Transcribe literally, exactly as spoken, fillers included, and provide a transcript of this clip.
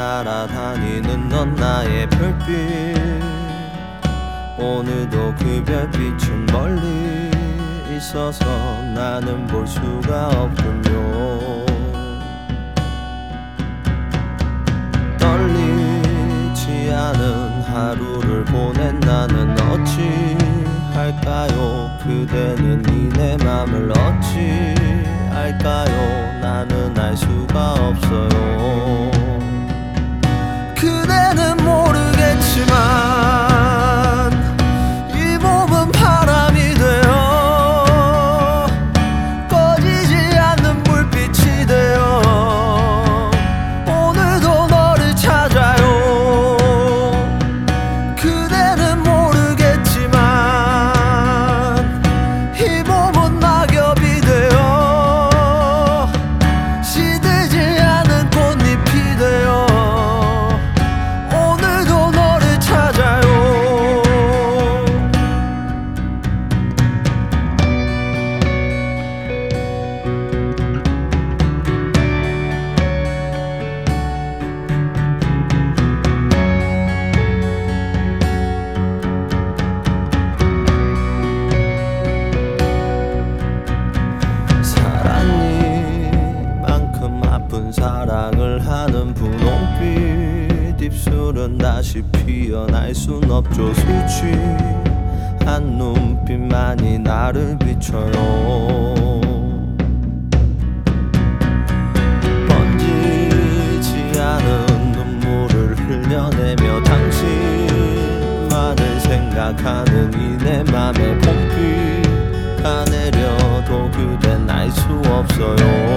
날아다니는 넌 나의 별빛. 오늘도 그 별빛은 멀리 있어서 나는 볼 수가 없군요. 떨리지 않은 하루를 보낸 나는 어찌 할까요? 그대는 이내 맘을 어찌 알까요? 나는 알 수가 없어요. 그대는 모르겠지만 이 몸은 바람이 되어 꺼지지 않는 불빛이 되어 오늘도 너를 찾아요. 그대는 모르겠지만 이 몸은 낙엽이 되어 시들지 않은 꽃잎이 되어 오늘도 너를 찾아요. 사랑니만큼 아픈 사랑을 하는 분홍빛 입술은 다시 피어날 순 없죠. 수치한 눈빛만이 나를 비춰요. 번지지 않은 눈물을 흘려내며 당신만을 생각하는 이 내 맘에 봄비 가내려도 그댄 알 수 없어요.